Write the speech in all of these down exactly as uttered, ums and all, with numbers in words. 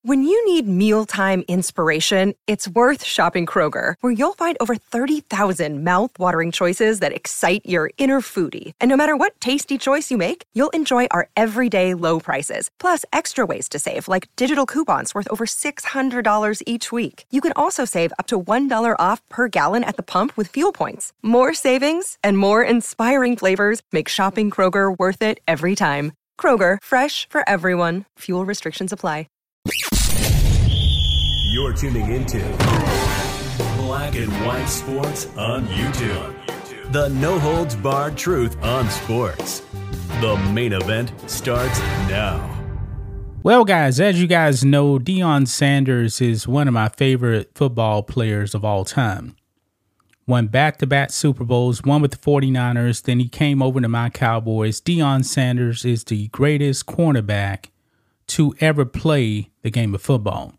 When you need mealtime inspiration, it's worth shopping Kroger, where you'll find over thirty thousand mouth-watering choices that excite your inner foodie. And no matter what tasty choice you make, you'll enjoy our everyday low prices, plus extra ways to save, like digital coupons worth over six hundred dollars each week. You can also save up to one dollar off per gallon at the pump with fuel points. More savings and more inspiring flavors make shopping Kroger worth it every time. Kroger, fresh for everyone. Fuel restrictions apply. You're tuning into Black and White Sports on YouTube. The no-holds-barred truth on sports. The main event starts now. Well, guys, as you guys know, Deion Sanders is one of my favorite football players of all time. Won back-to-back Super Bowls, one with the forty-niners, then he came over to my Cowboys. Deion Sanders is the greatest cornerback to ever play the game of football.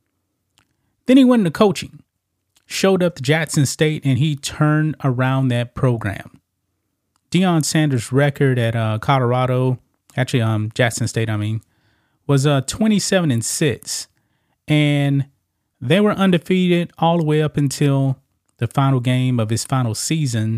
Then he went into coaching, showed up to Jackson State, and he turned around that program. Deion Sanders' record at uh, Colorado, actually um Jackson State, I mean, was uh twenty-seven and six, and they were undefeated all the way up until the final game of his final season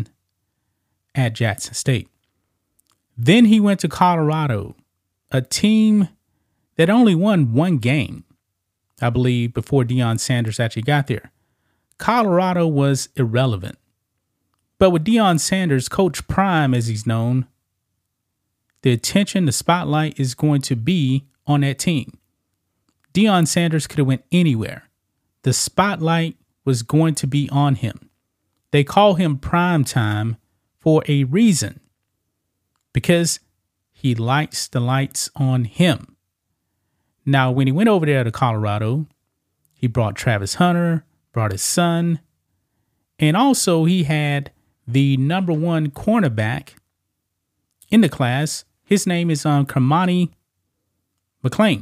at Jackson State. Then he went to Colorado, a team that only won one game, I believe, before Deion Sanders actually got there. Colorado was irrelevant. But with Deion Sanders, Coach Prime, as he's known, the attention, the spotlight is going to be on that team. Deion Sanders could have went anywhere. The spotlight was going to be on him. They call him Prime Time for a reason, because he lights the lights on him. Now, when he went over there to Colorado, he brought Travis Hunter, brought his son, and also he had the number one cornerback in the class. His name is um, Cormani McClain.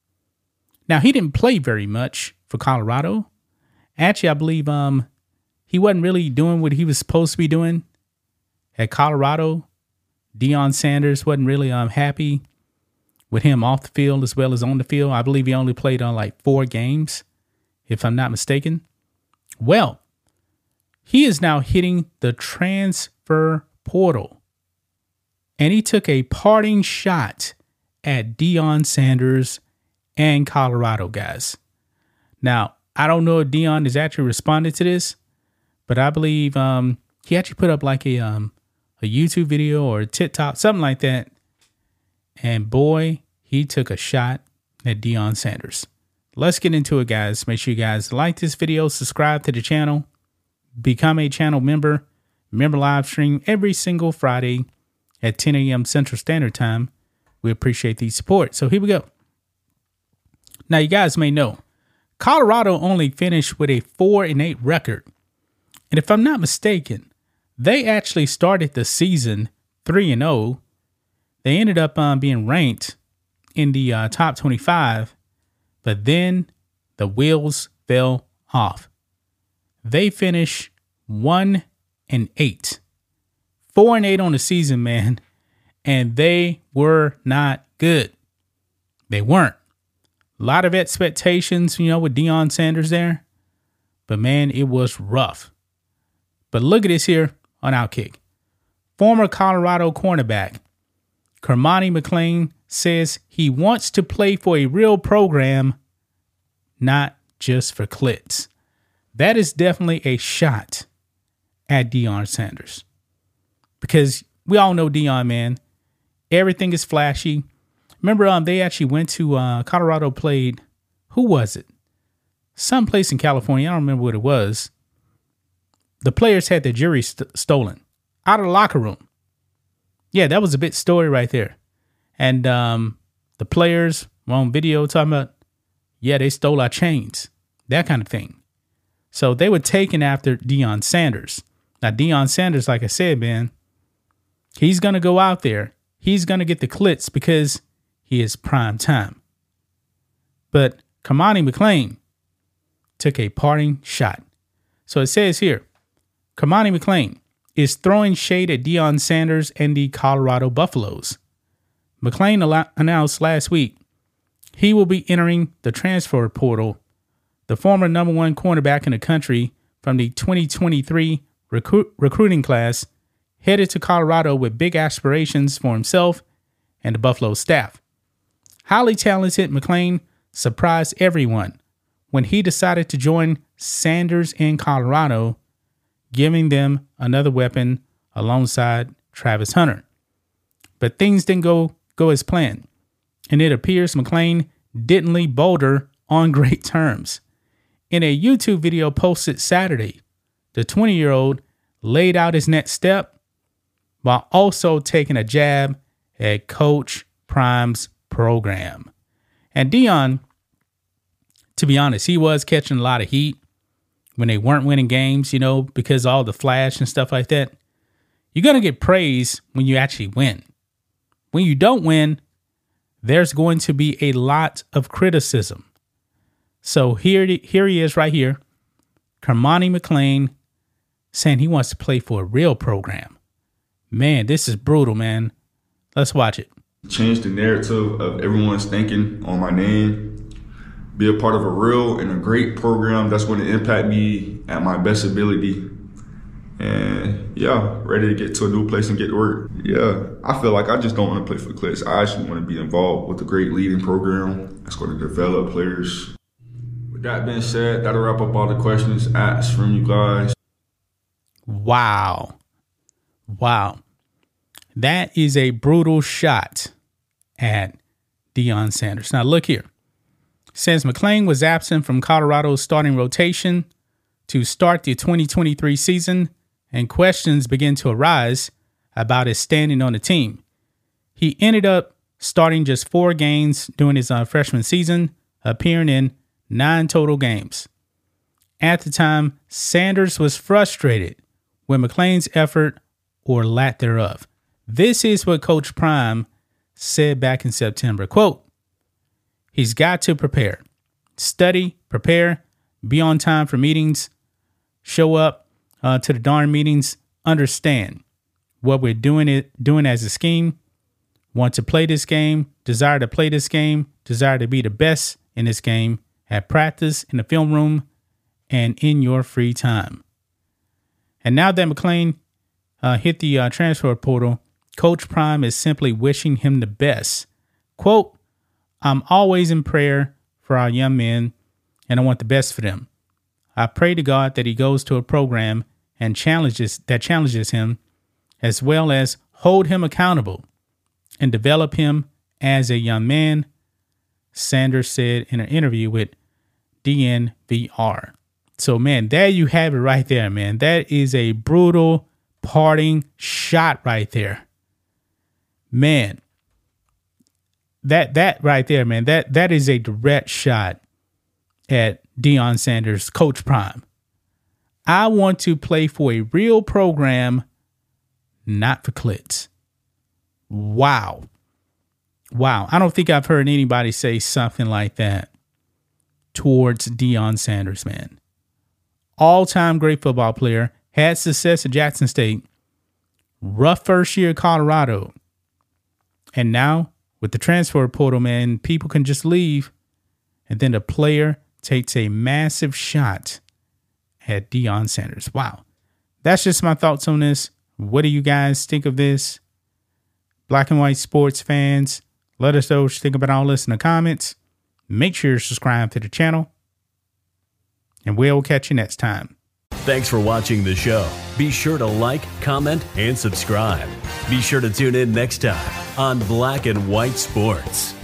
Now, he didn't play very much for Colorado. Actually, I believe um, he wasn't really doing what he was supposed to be doing at Colorado. Deion Sanders wasn't really um, happy with him off the field as well as on the field. I believe he only played on like four games, if I'm not mistaken. Well, he is now hitting the transfer portal, and he took a parting shot at Deion Sanders and Colorado, guys. Now, I don't know if Deion has actually responded to this, but I believe um, he actually put up like a um, a YouTube video or a TikTok, something like that. And boy, he took a shot at Deion Sanders. Let's get into it, guys. Make sure you guys like this video, subscribe to the channel, become a channel member. Remember, live stream every single Friday at ten a.m. Central Standard Time. We appreciate the support. So here we go. Now, you guys may know, Colorado only finished with a four and eight record. And if I'm not mistaken, they actually started the season three and oh. They ended up um, being ranked in the uh, top twenty-five, but then the wheels fell off. They finished one and eight, four and eight on the season, man, and they were not good. They weren't. A lot of expectations, you know, with Deion Sanders there, but man, it was rough. But look at this here on Outkick. Former Colorado cornerback Cormani McClain says he wants to play for a real program, not just for clicks. That is definitely a shot at Deion Sanders, because we all know Deion, man. Everything is flashy. Remember, um, they actually went to uh, Colorado, played, who was it? Someplace in California. I don't remember what it was. The players had their jewelry st- stolen out of the locker room. Yeah, that was a big story right there. And um, the players were on video talking about, yeah, they stole our chains, that kind of thing. So they were taken after Deion Sanders. Now, Deion Sanders, like I said, man, he's going to go out there. He's going to get the clits because he is prime time. But Cormani McClain took a parting shot. So it says here, Cormani McClain is throwing shade at Deion Sanders and the Colorado Buffaloes. McClain al- announced last week He will be entering the transfer portal. The former number one cornerback in the country from the twenty twenty-three recruit, recruiting class headed to Colorado with big aspirations for himself and the Buffalo staff. Highly talented McClain surprised everyone when he decided to join Sanders in Colorado, giving them another weapon alongside Travis Hunter. But things didn't go, go as planned, and it appears McClain didn't leave Boulder on great terms. In a YouTube video posted Saturday, the twenty-year-old laid out his next step while also taking a jab at Coach Prime's program. And Deion, to be honest, he was catching a lot of heat when they weren't winning games, you know, because of all the flash and stuff like that. You're going to get praise when you actually win. When you don't win, there's going to be a lot of criticism. So here, here he is right here, Cormani McClain, saying he wants to play for a real program. Man, this is brutal, man. Let's watch it. Change the narrative of everyone's thinking on my name. Be a part of a real and a great program that's going to impact me at my best ability. And yeah, ready to get to a new place and get to work. Yeah, I feel like I just don't want to play for the Clits. I actually want to be involved with a great leading program that's going to develop players. With that being said, that'll wrap up all the questions asked from you guys. Wow. Wow. That is a brutal shot at Deion Sanders. Now look here. Since McClain was absent from Colorado's starting rotation to start the twenty twenty-three season, and questions began to arise about his standing on the team, he ended up starting just four games during his uh, freshman season, appearing in nine total games. At the time, Sanders was frustrated with McClain's effort or lack thereof. This is what Coach Prime said back in September. Quote, he's got to prepare, study, prepare, be on time for meetings, show up uh, to the darn meetings, understand what we're doing it doing as a scheme, want to play this game, desire to play this game, desire to be the best in this game at practice, in the film room, and in your free time. And now that McClain uh, hit the uh, transfer portal, Coach Prime is simply wishing him the best. Quote, I'm always in prayer for our young men, and I want the best for them. I pray to God that he goes to a program and challenges that challenges him, as well as hold him accountable and develop him as a young man, Sanders said in an interview with D N V R. So, man, there you have it right there, man. That is a brutal parting shot right there. Man, that that right there, man, that that is a direct shot at Deion Sanders, Coach Prime. I want to play for a real program, not for Clits. Wow. Wow. I don't think I've heard anybody say something like that towards Deion Sanders, man. All-time great football player, had success at Jackson State, rough first year at Colorado. And now with the transfer portal, man, people can just leave. And then the player takes a massive shot at Deion Sanders. Wow. That's just my thoughts on this. What do you guys think of this? Black and white sports fans, let us know what you think about all this in the comments. Make sure you subscribe to the channel. And we'll catch you next time. Thanks for watching the show. Be sure to like, comment, and subscribe. Be sure to tune in next time on Black and White Sports.